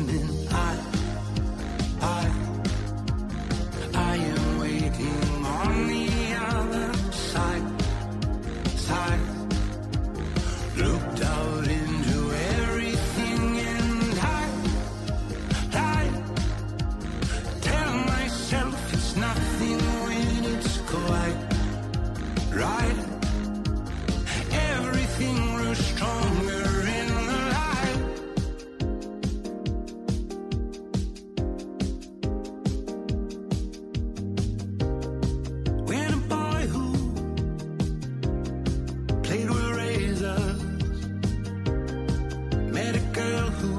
spinning. I am waiting on the other side. Looked out into everything and I tell myself it's nothing when it's quite right. Everything grows stronger in the light. When a boy who played with razors met a girl who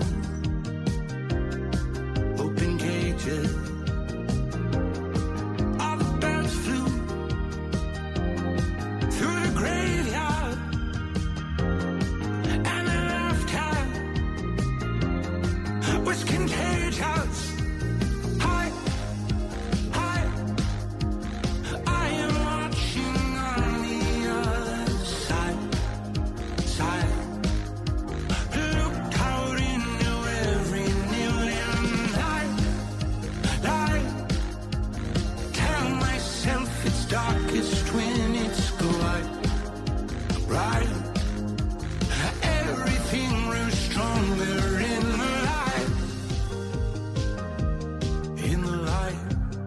opened cages. All the birds flew through the graveyard, and the laughter was contagious. I am watching on the other side. Looked out into every million light. Tell myself it's darkest when it's quite right. Everything grows stronger in the light. In the light.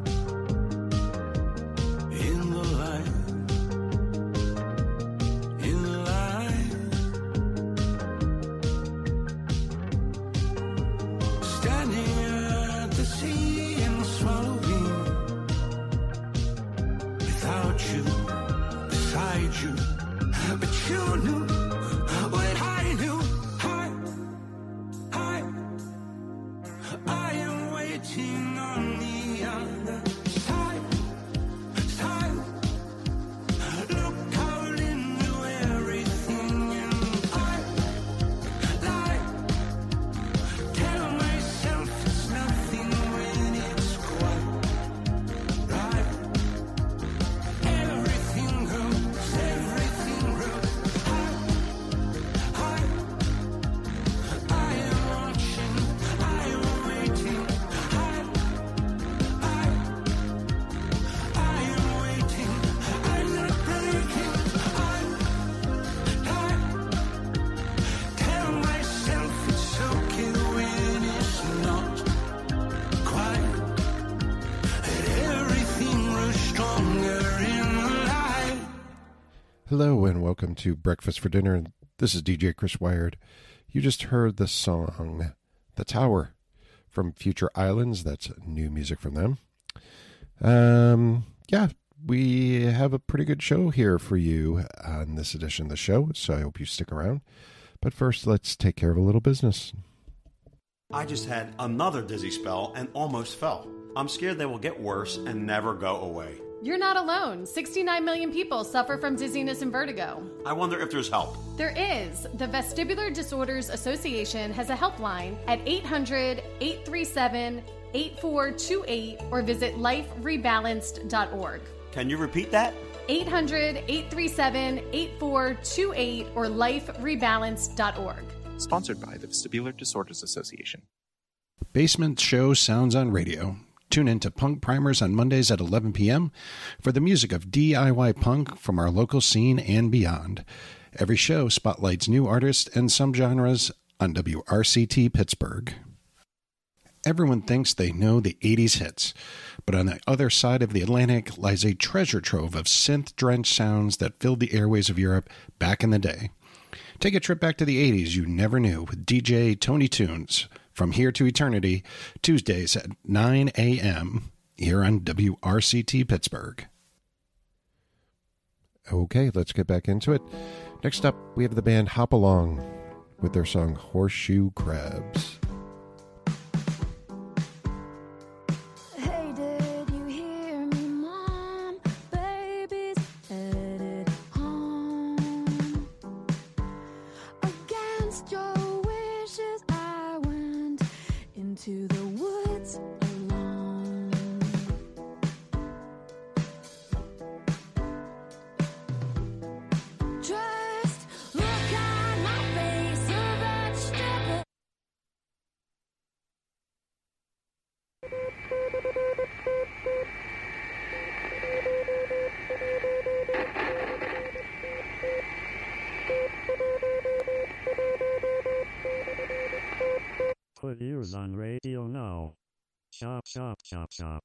In the light. In the light. Standing at the sea and swallowing without you beside you, but you knew what I knew. I am waiting on the other side. Look out into everything and I tell myself it's nothing when it's quite right. Everything grows high. I am watching, I am waiting. I am waiting, I'm not breaking. Tell myself it's okay when it's not quite. That everything grows stronger in the light. Hello and welcome to Breakfast for Dinner. This is DJ Chris Wired. You just heard the song The Tower from Future Islands. That's new music from them. Yeah, we have a pretty good show here for you on this edition of the show, so I hope you stick around. But first, let's take care of a little business. I just had another dizzy spell and almost fell. I'm scared they will get worse and never go away. You're not alone. 69 million people suffer from dizziness and vertigo. I wonder if there's help. There is. The Vestibular Disorders Association has a helpline at 800-837-8428 or visit liferebalanced.org. Can you repeat that? 800-837-8428 or liferebalanced.org. Sponsored by the Vestibular Disorders Association. Basement Show Sounds on Radio. Tune in to Punk Primers on Mondays at 11 p.m. for the music of DIY punk from our local scene and beyond. Every show spotlights new artists and some genres on WRCT Pittsburgh. Everyone thinks they know the 80s hits, but on the other side of the Atlantic lies a treasure trove of synth-drenched sounds that filled the airways of Europe back in the day. Take a trip back to the 80s you never knew with DJ Tony Tunes. From Here to Eternity, Tuesdays at 9 a.m. here on WRCT Pittsburgh. Okay, let's get back into it. Next up, we have the band Hop Along with their song Horseshoe Crabs. To the woods alone. Just look on my face, a vegetable. put ears on radio now. Chop, chop, chop, chop.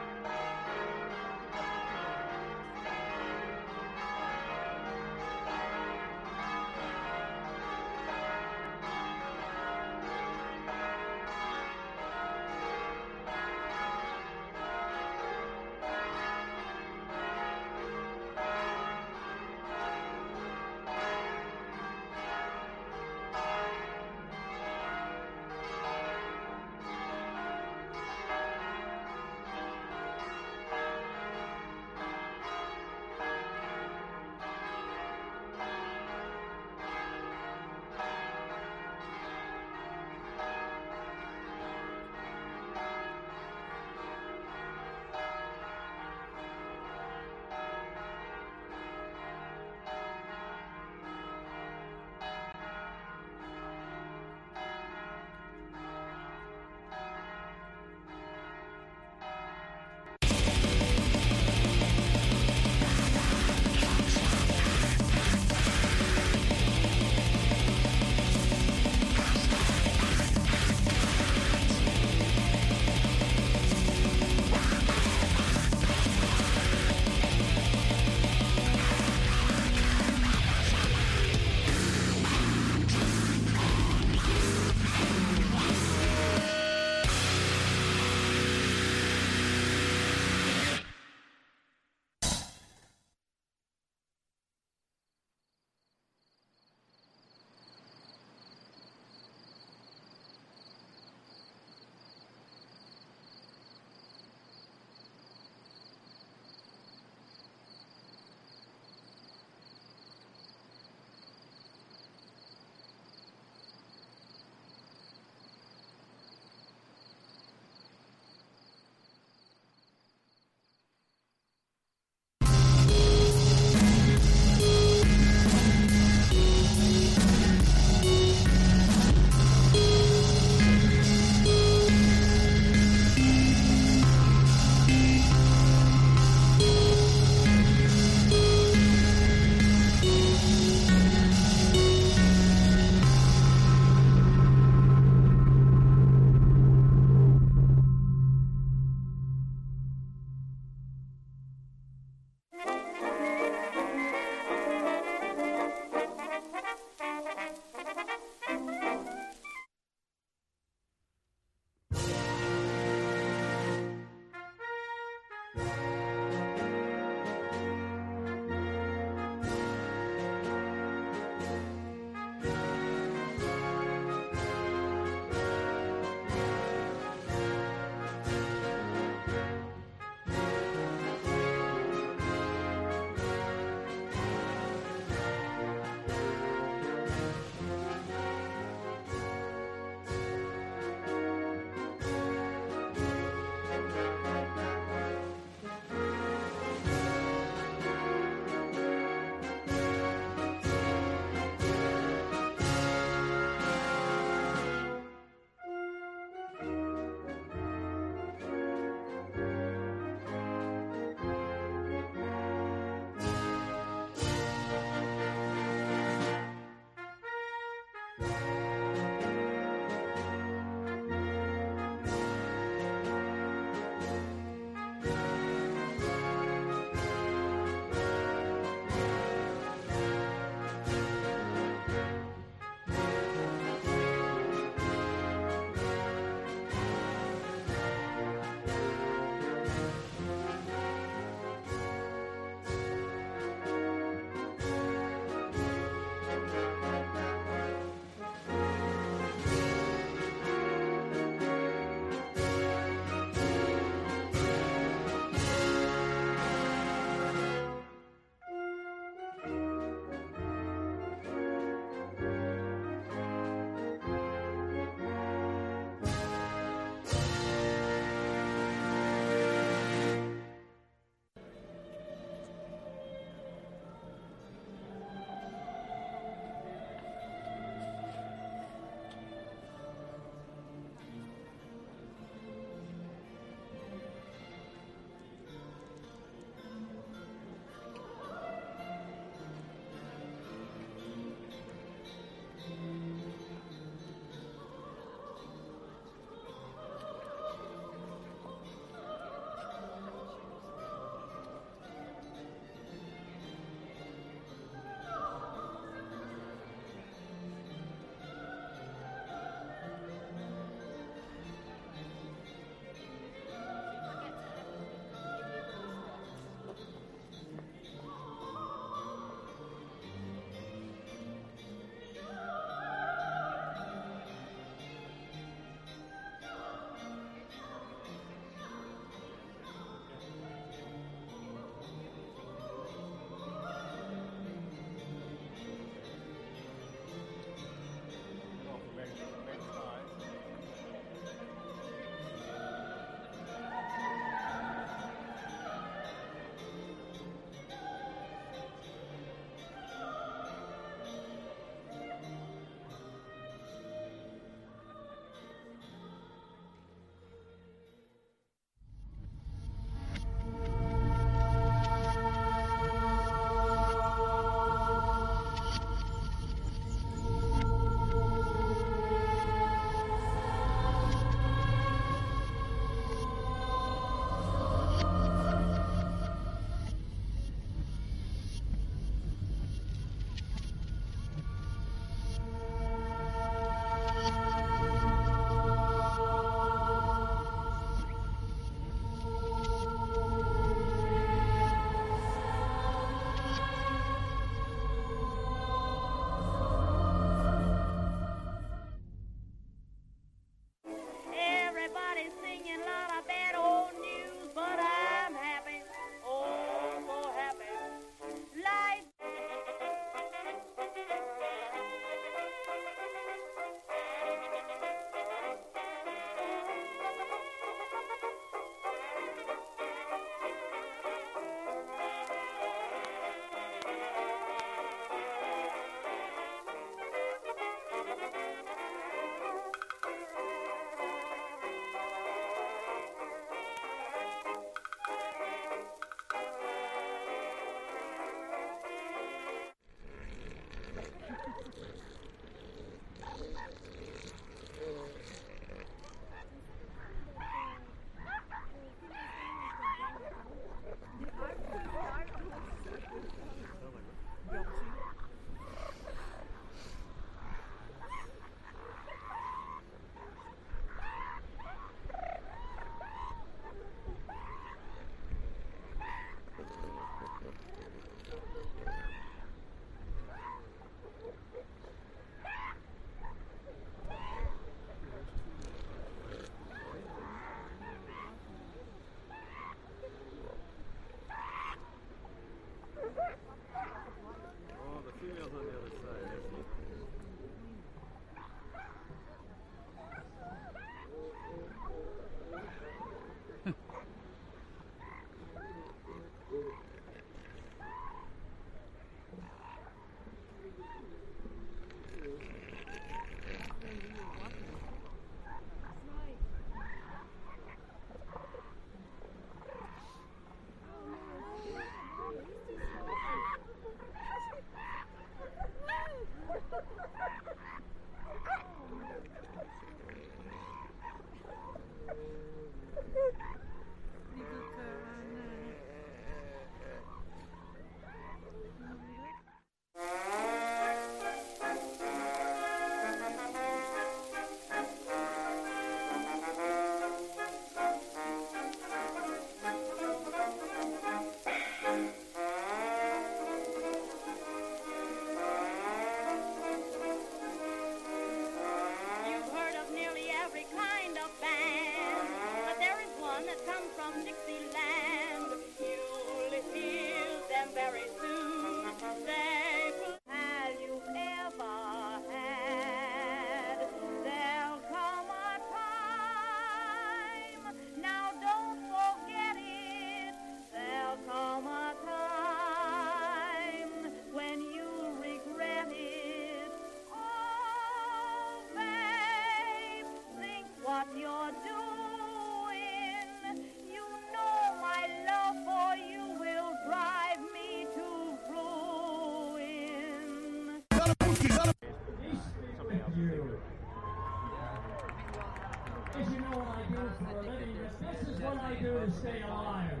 As you know what I do for a living, this is what I do to stay alive.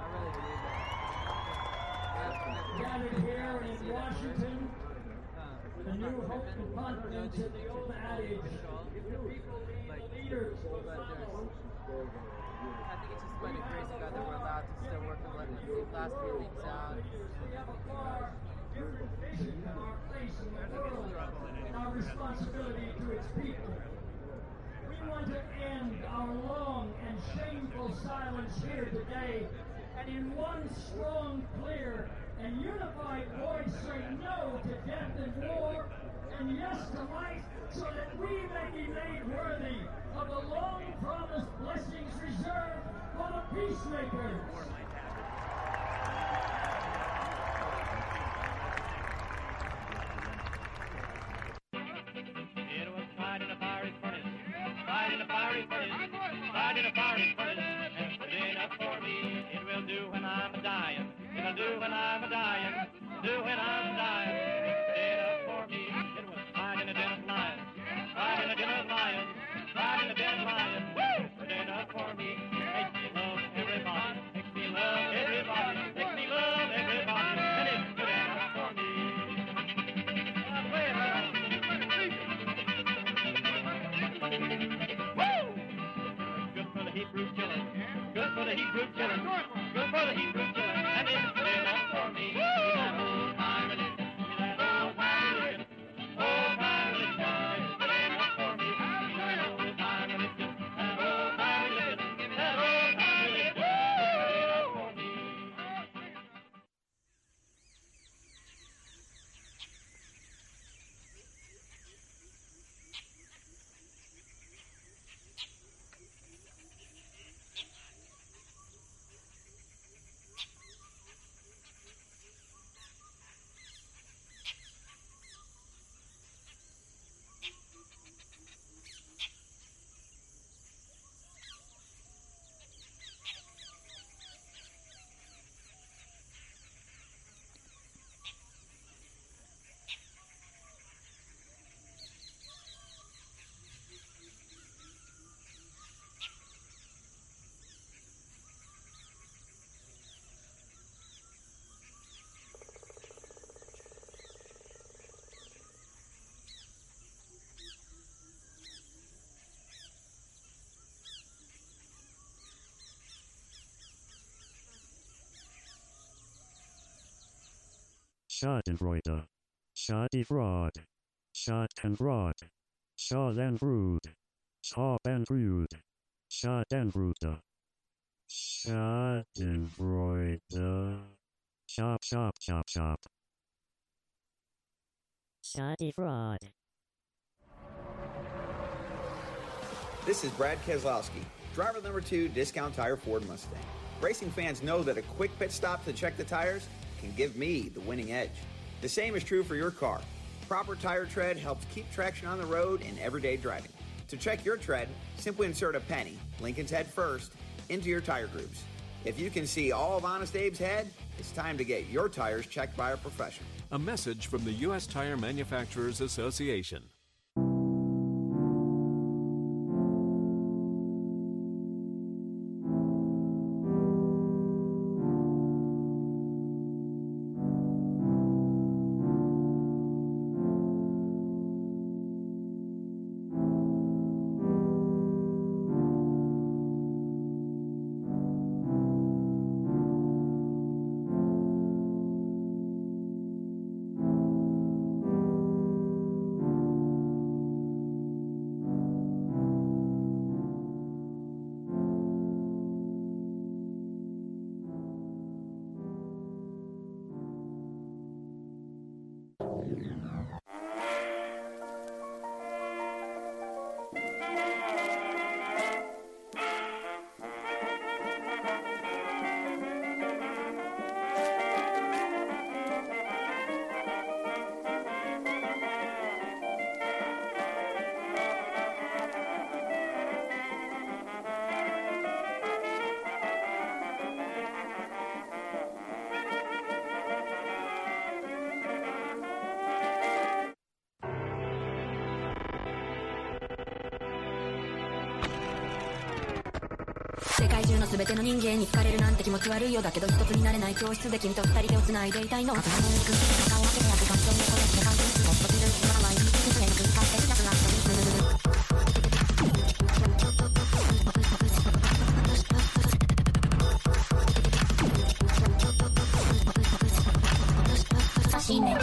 Gathered here in Washington with a new hope and confidence in the old adage, if the people lead, the leaders will follow. I think it's just by the grace of God that we're allowed to still work and let these last few things out. We have a far different vision of our place in the world and our responsibility to its people. We want to end our long and shameful silence here today, and in one strong, clear, and unified voice say no to death and war, and yes to life, so that we may be made worthy of the long-promised blessings reserved for the peacemakers. It was tried in a fiery furnace, tried in a fiery furnace, tried in a fiery furnace, and put it up for me. It will do when I'm a-dying, it'll do when I'm a-dying, do when I'm a-dying, put it up for me. It was tried in a den of lions, tried in a den of lions, tried in a den of lions, put it up for me. Makes me love everybody, makes me love everybody, makes me love everybody, and it's put it up for me. Good for the Hebrew killer. Good for the Hebrew killer. Good for the Hebrew killer. And it's good enough for me. That old time religion. That old time religion. Old time religion. It's good enough for me. That old time religion. That old time religion. That old time religion. It's good enough for me. Schadenfreude, Schadefraud, Schadenfraud, Schadenfreude, Schadenfreude, Schadenfreude, Schadenfreude, Shop, shop, shop, shop. Schadefraud. This is Brad Keselowski, driver number 2, Discount Tire Ford Mustang. Racing fans know that a quick pit stop to check the tires can give me the winning edge. The same is true for your car. Proper tire tread helps keep traction on the road in everyday driving. To check your tread, simply insert a penny, Lincoln's head first, into your tire grooves. If you can see all of Honest Abe's head, it's time to get your tires checked by a professional. A message from the U.S. Tire Manufacturers Association. 中の全ての人間に好かれるなんて気持ち悪いよ。だけど一つになれない教室で君と二人手を繋いでいたいの。頭の上くす顔を分けてやって感情をこして感情に過ごす時々今毎日進めの空間でなくなったりする。しね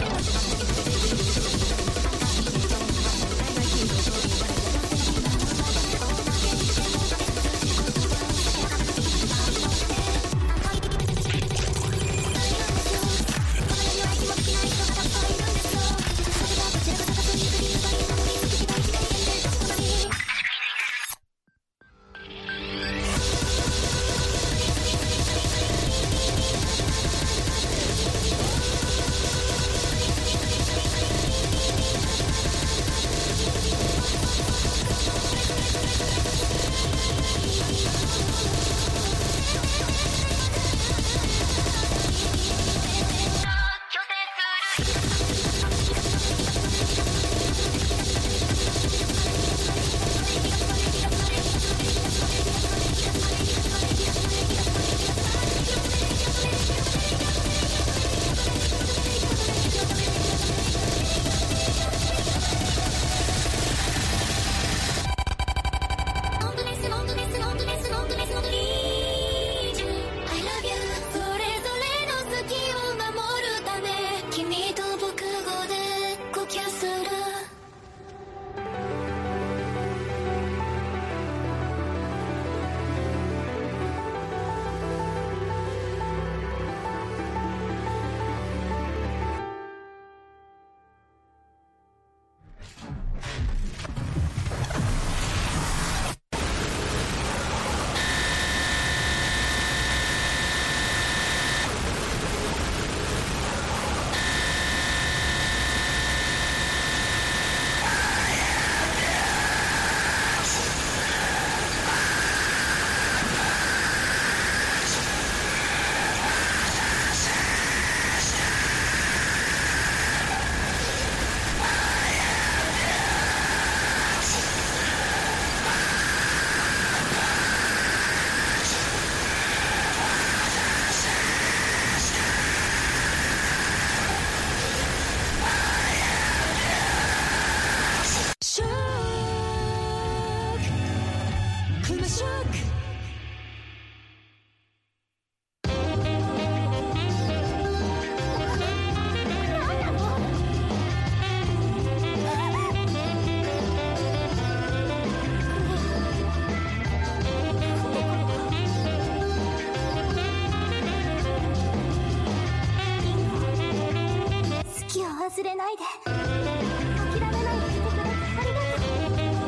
忘れないで。諦めないでいてくれてありがとう。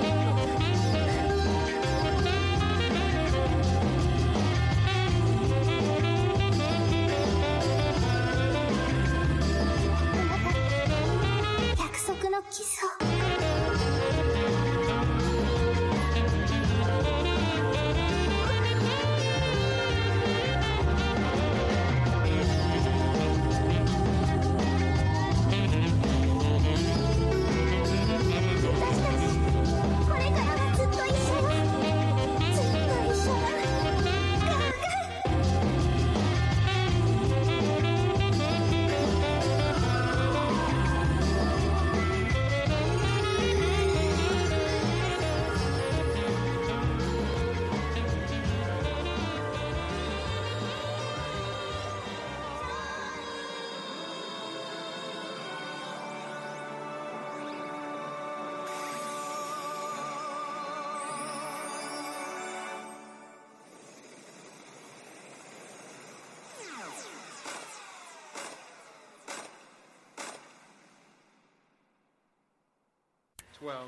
約束のキスを。 Well.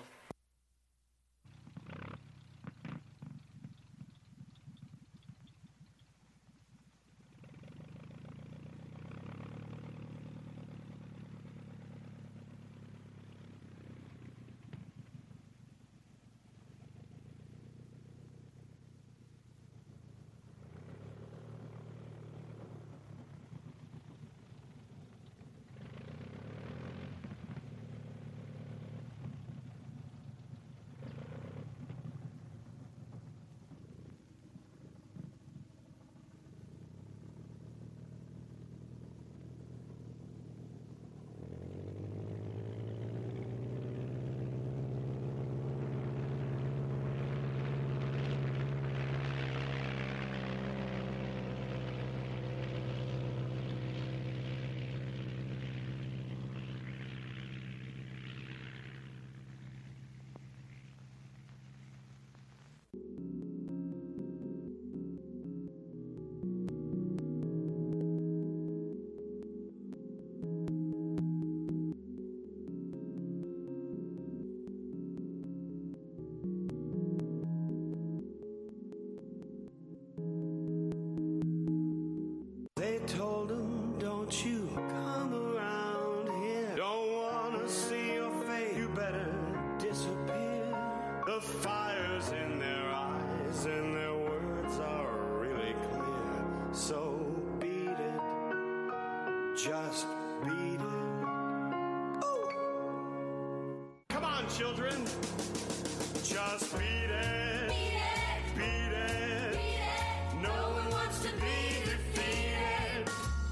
children. Just beat it. Beat it. Beat it. Beat it. No one wants to be defeated.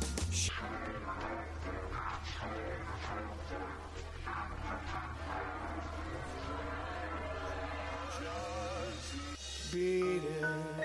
Just beat it.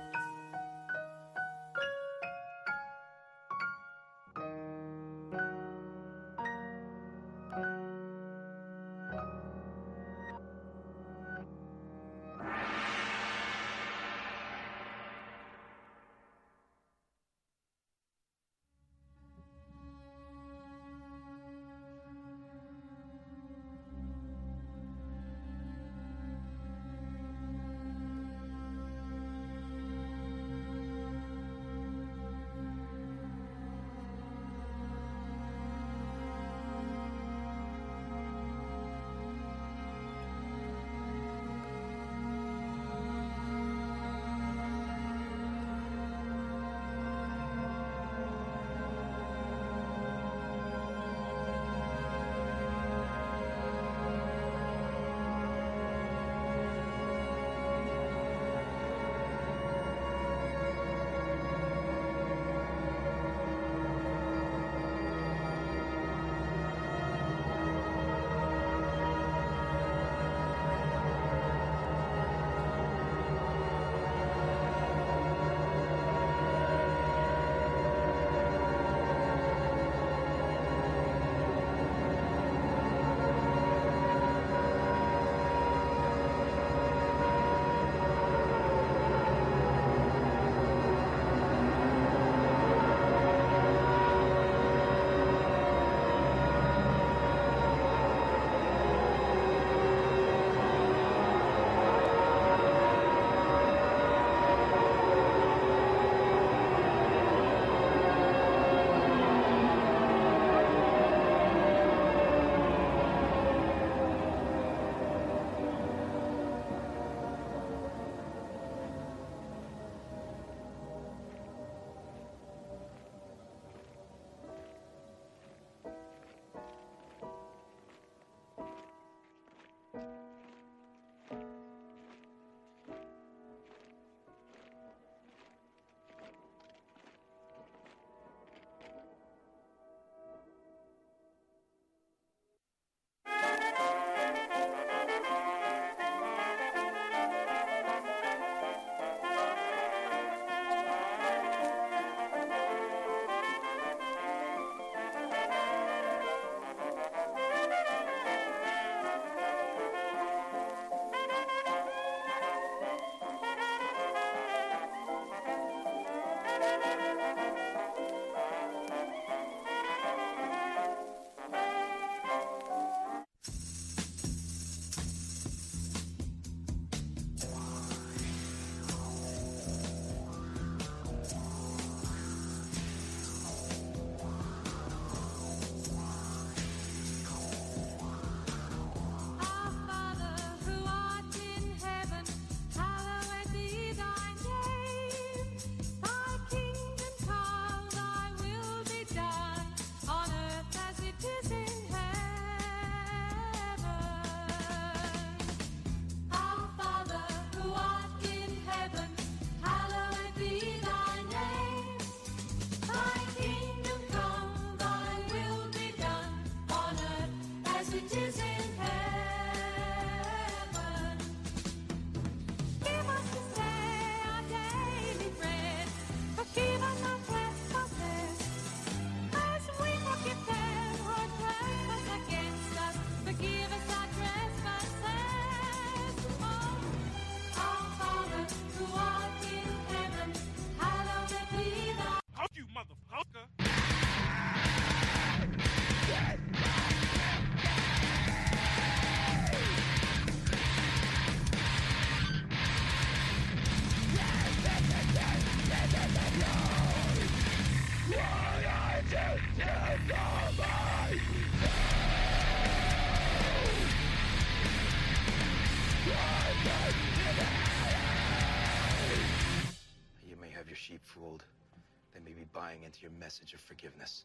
sheep fooled. They may be buying into your message of forgiveness.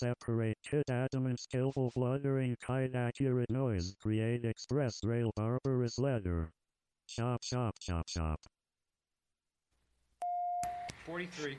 separate kit adamant skillful fluttering kite accurate noise create express rail barbarous letter. Chop chop chop chop. 43.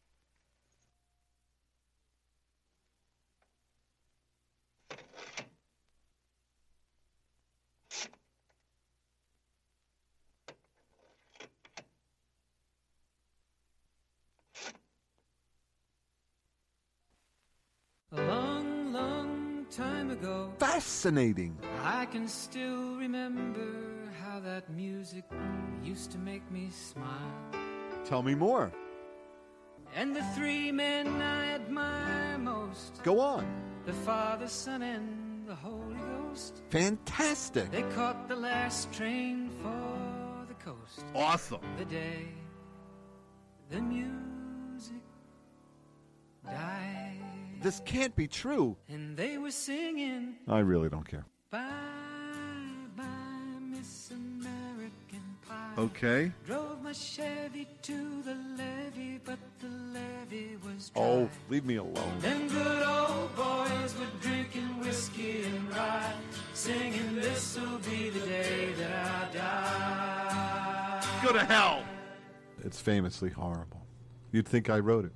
A long, long time ago, Fascinating. I can still remember how that music used to make me smile. Tell me more. And the three men I admire most, Go on. the Father, Son, and the Holy Ghost. Fantastic. They caught the last train for the coast. Awesome. The day the music died. This can't be true. And they were singing, I really don't care. bye, bye, Miss American Pie. Okay. Drove my Chevy to the levee, but the levee was dry. Oh, leave me alone. Them good old boys were drinking whiskey and rye, singing, this'll be the day that I die. Go to hell. It's famously horrible. You'd think I wrote it.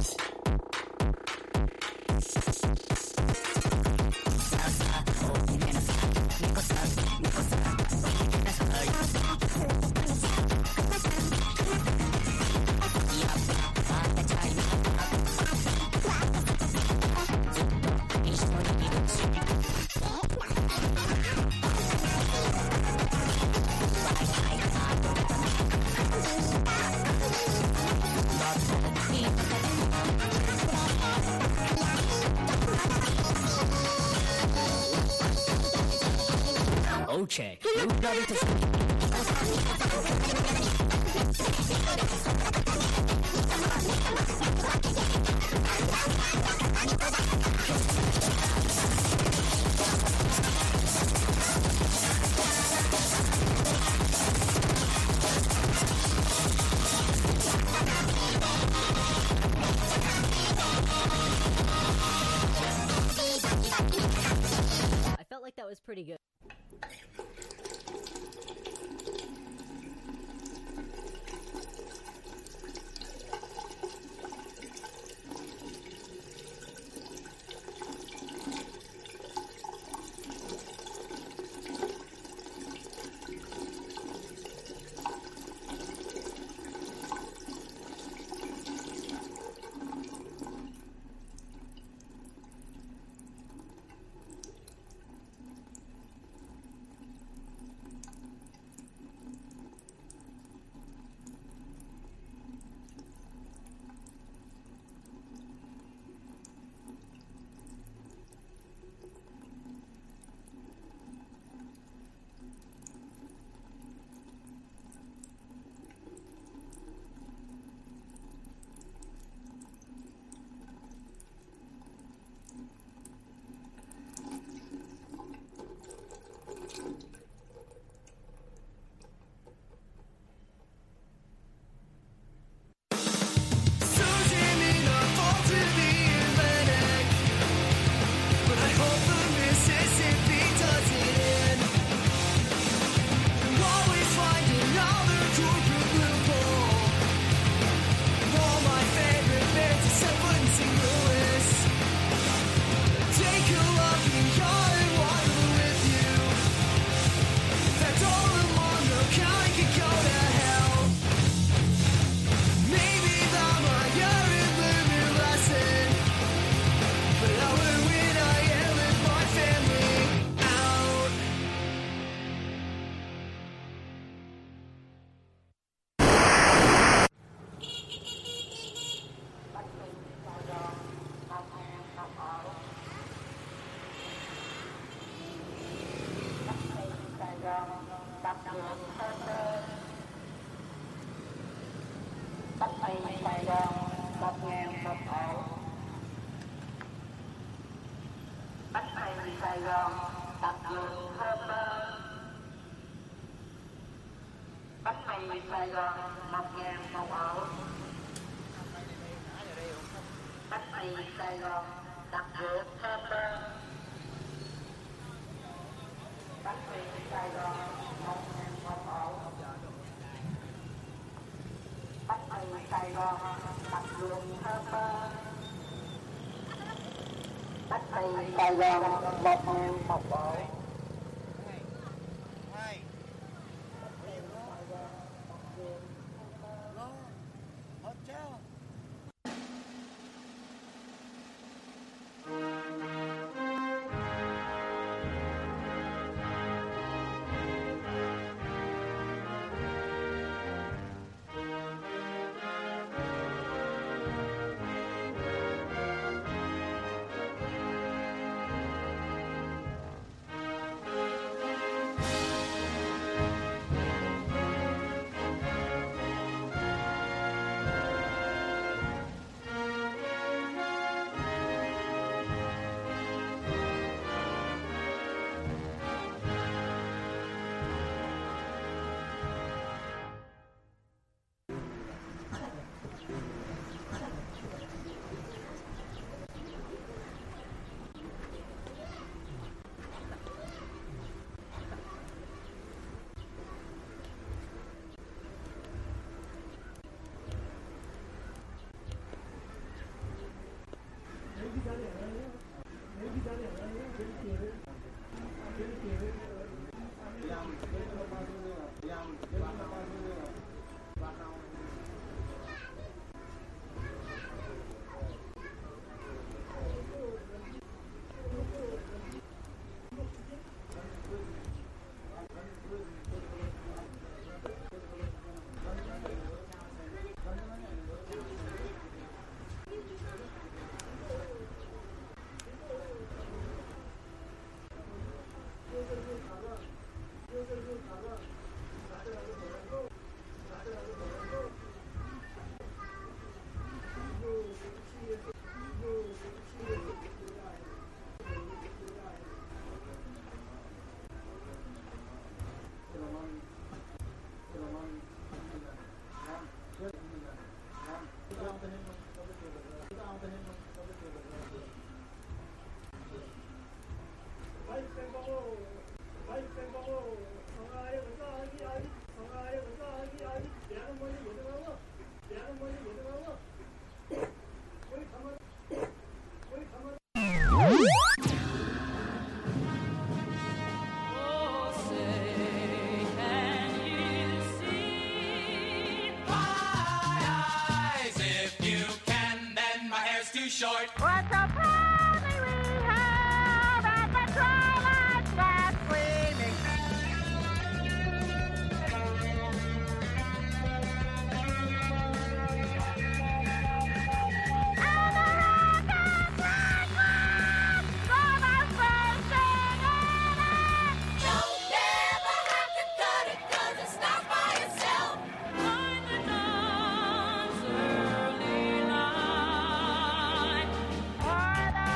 Check. I felt like that was pretty good. Sài Gòn Short. What's a party we have at the twilight that's gleaming? And the rockets like one for the first thing in it. Don't never have to cut it 'cause it's not by itself. Find the dawn's early light.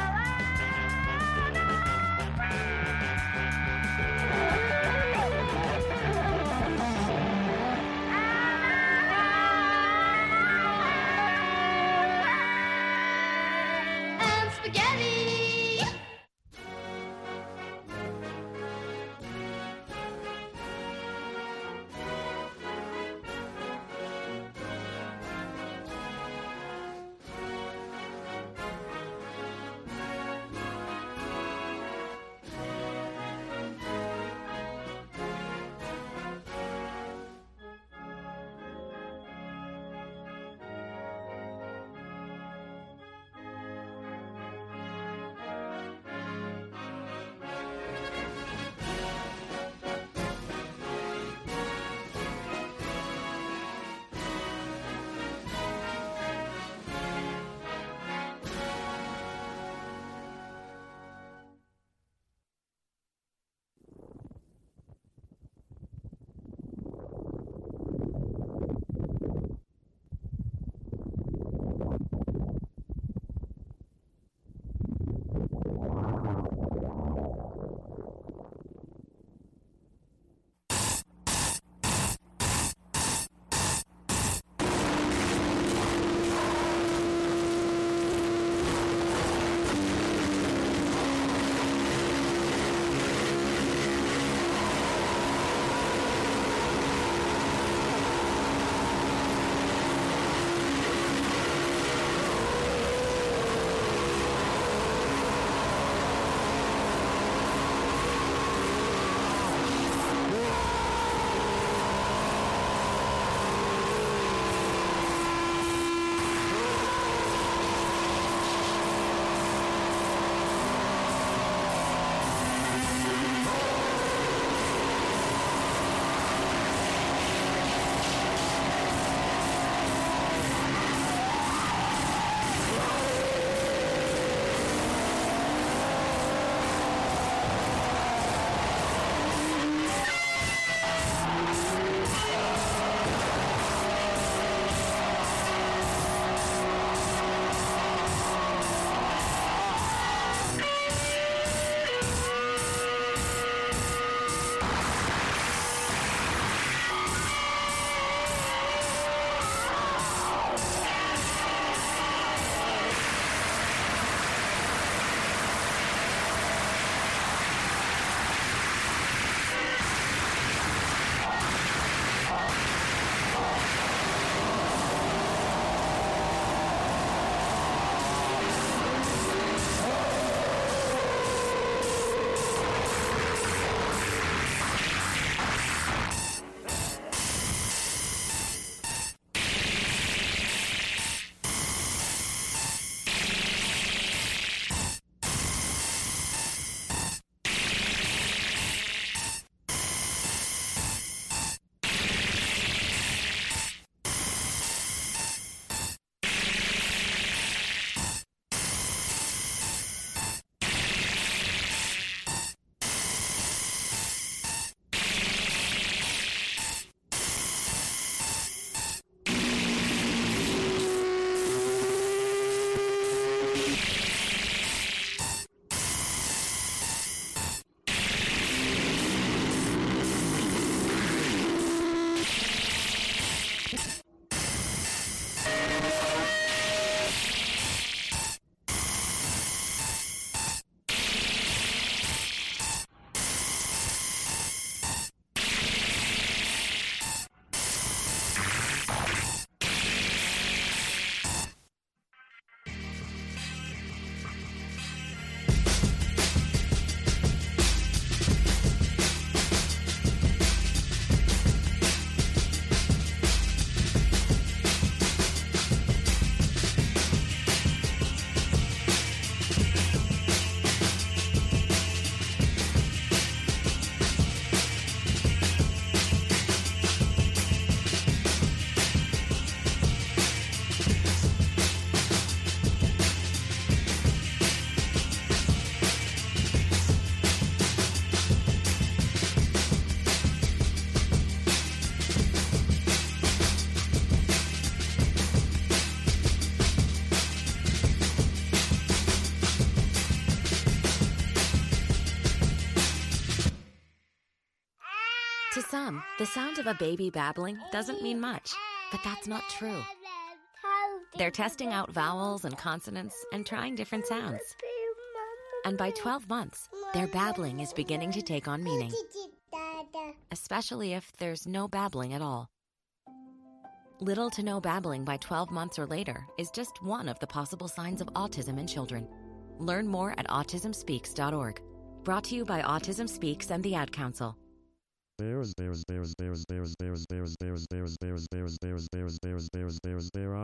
To some, the sound of a baby babbling doesn't mean much, but that's not true. They're testing out vowels and consonants and trying different sounds. And by 12 months, their babbling is beginning to take on meaning, especially if there's no babbling at all. Little to no babbling by 12 months or later is just one of the possible signs of autism in children. Learn more at autismspeaks.org. Brought to you by Autism Speaks and the Ad Council. Bears, bears, bears, bears, bears, bears, bears, bears, bears, bears, bears, bears, bears, bears, bears, bears, bear,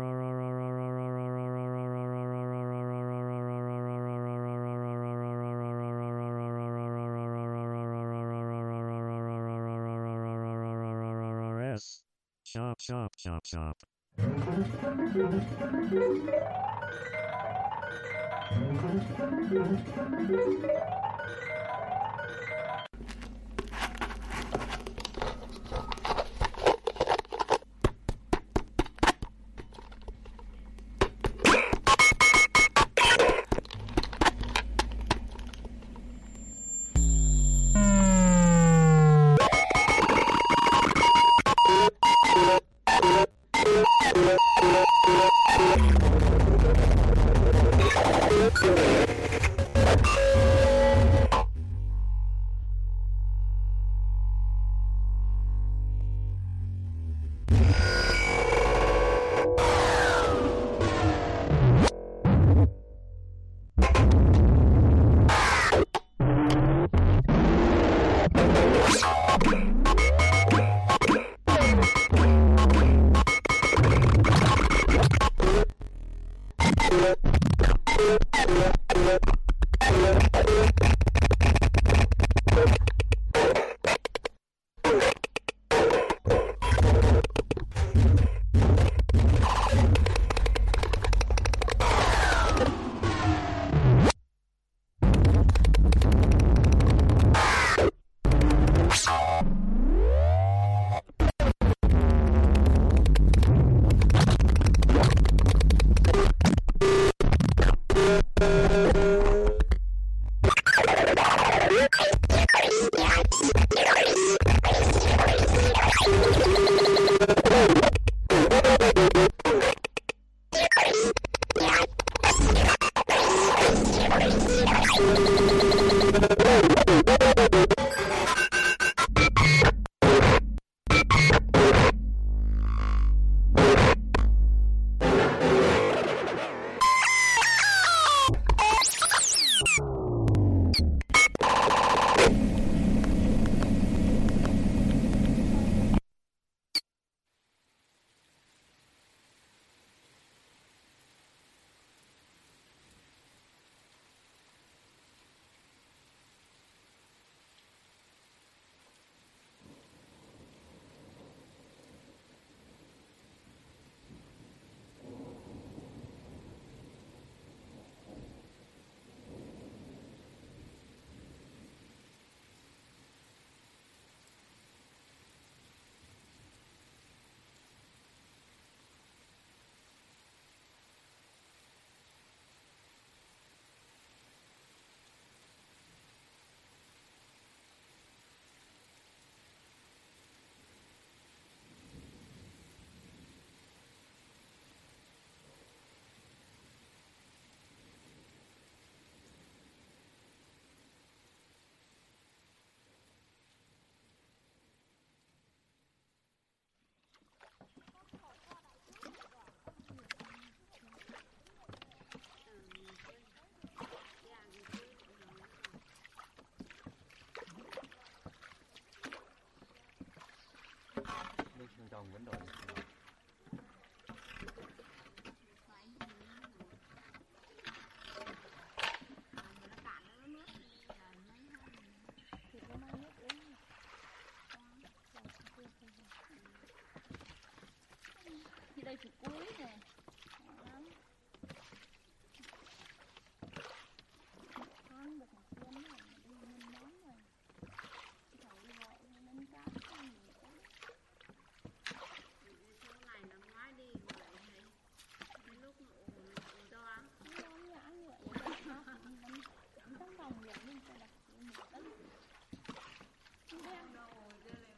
S. Chop, chop, chop, chop. trong vấn đề thì đây thì cuối nè. Con được một cuốn này đi nhân món rồi. Thầu đi gọi nên cá con nhiều quá. Số này nó ngoái đi rồi thấy đến lúc ổn to lắm. Nó nhã như vậy nó trong vòng vậy nhưng phải đặt một tấn. Đen đồ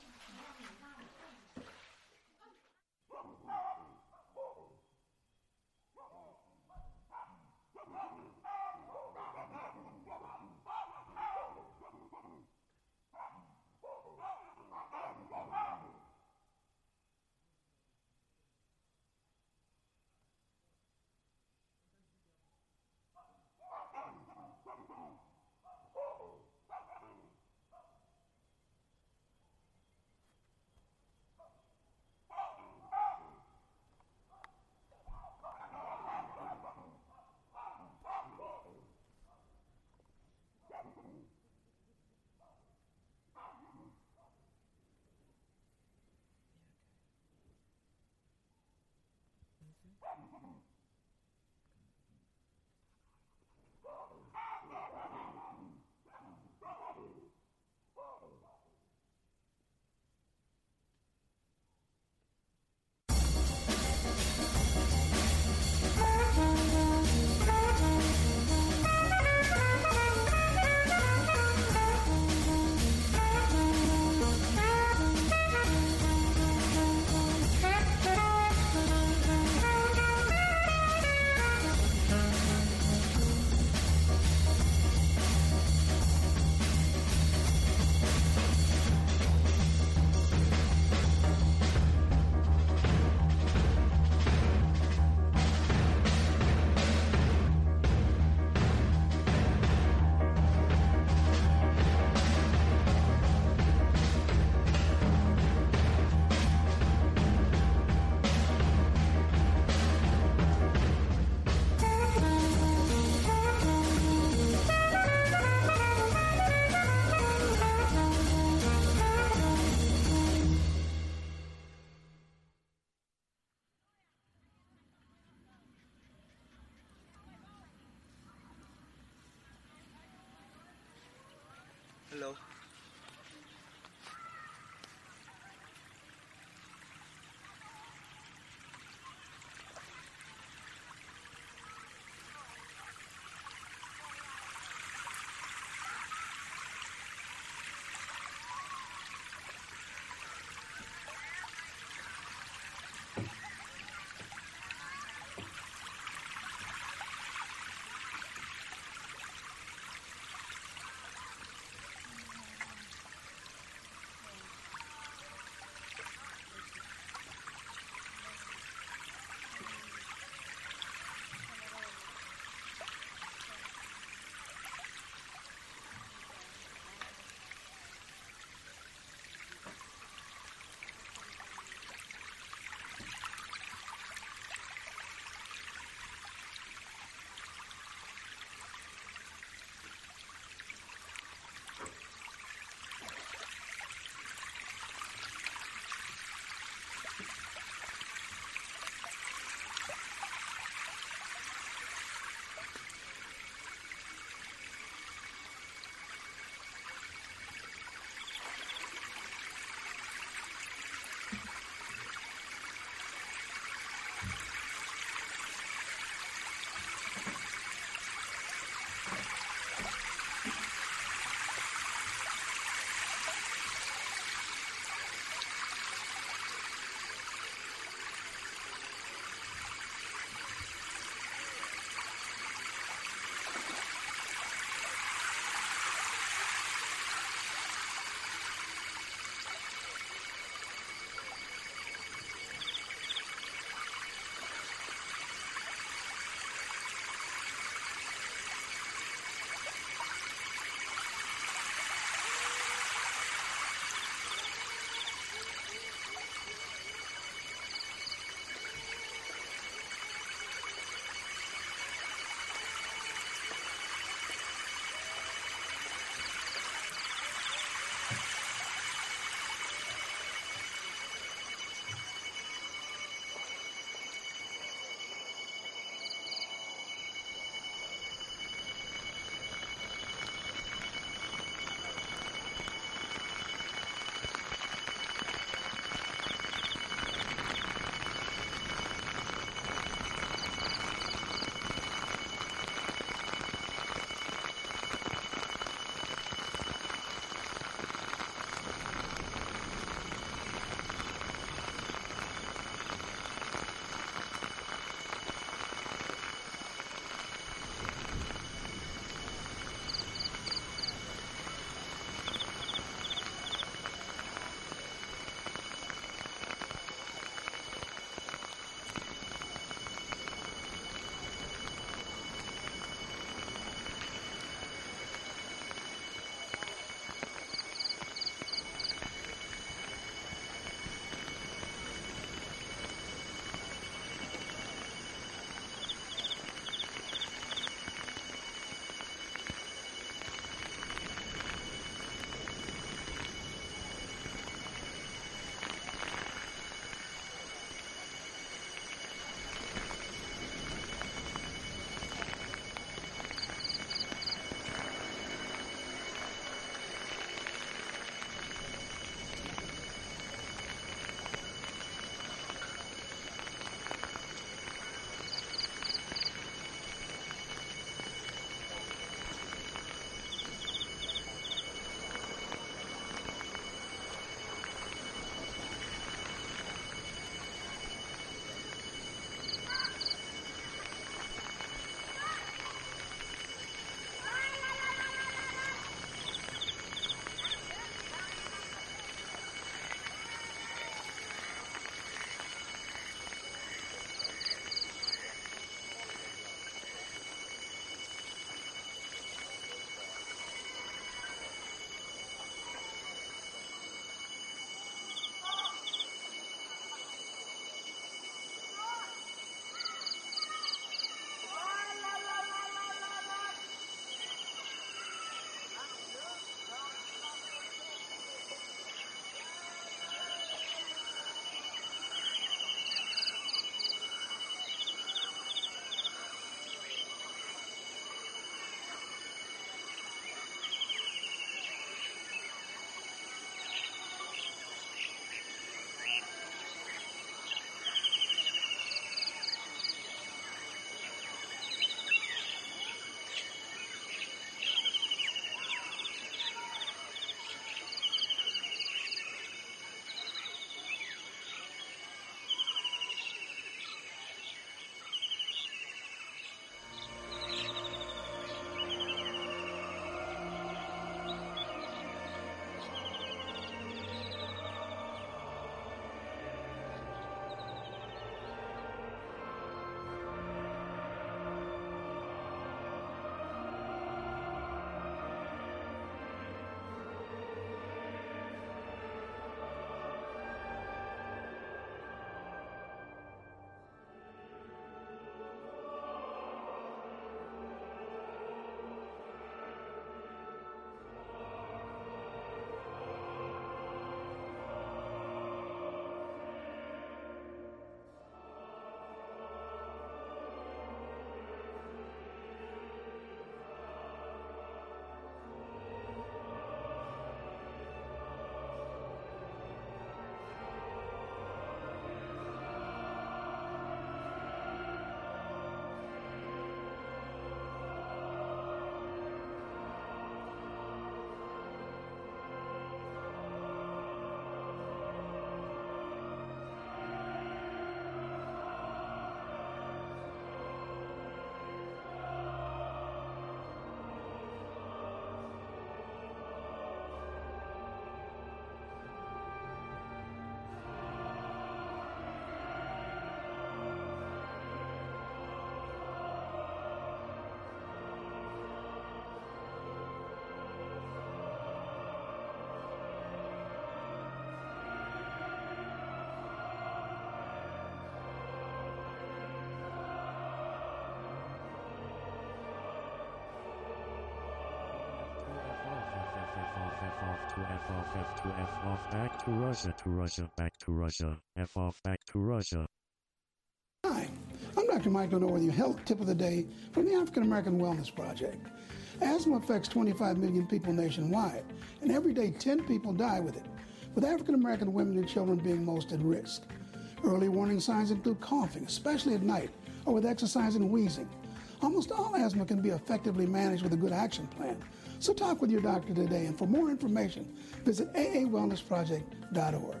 to F off, F to F off, back to Russia, back to Russia, F off, back to Russia. Hi, I'm Dr. Mike Dono with your health tip of the day from the African American Wellness Project. Asthma affects 25 million people nationwide, and every day 10 people die with it, with African American women and children being most at risk. Early warning signs include coughing, especially at night, or with exercise and wheezing. Almost all asthma can be effectively managed with a good action plan. So talk with your doctor today, and for more information, visit aawellnessproject.org.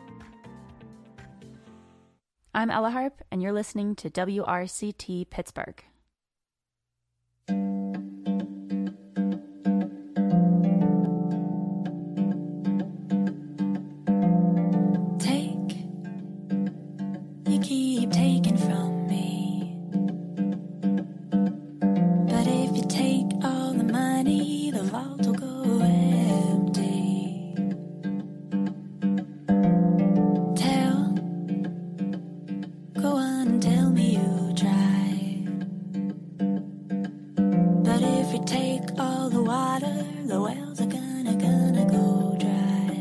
I'm Ella Harp, and you're listening to WRCT Pittsburgh. You keep taking from me, but if you take all the money, the vault will go empty. Go on and tell me you tried, but if you take all the water, the wells are gonna go dry.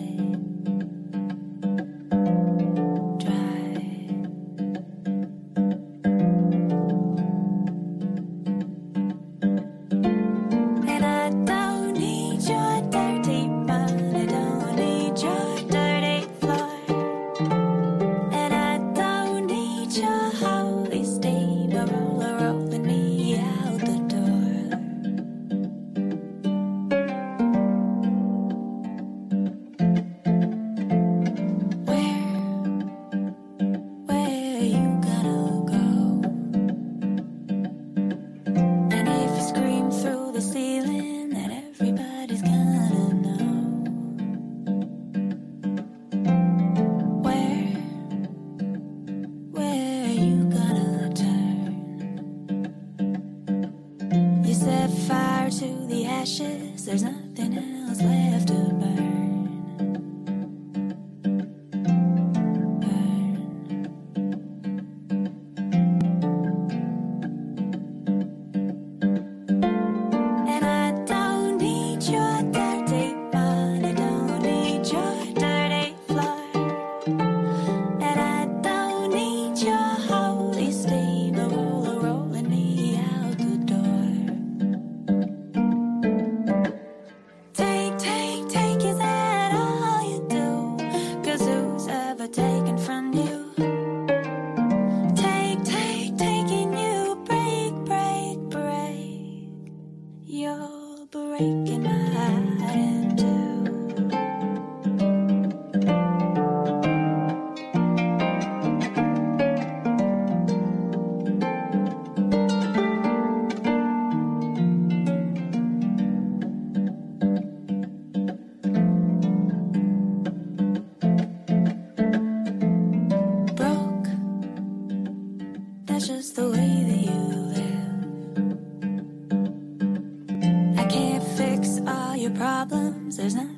There's nothing else left to burn. And I don't need your dirty money, don't need your dirty floor, and I don't need your holy steamer rolling me out the door. Take, is that all you do? 'Cause who's ever taken from you? Taking you break. You're breaking my heart in two. Broke, that's just the way that you live. I can't fix all your problems, there's nothing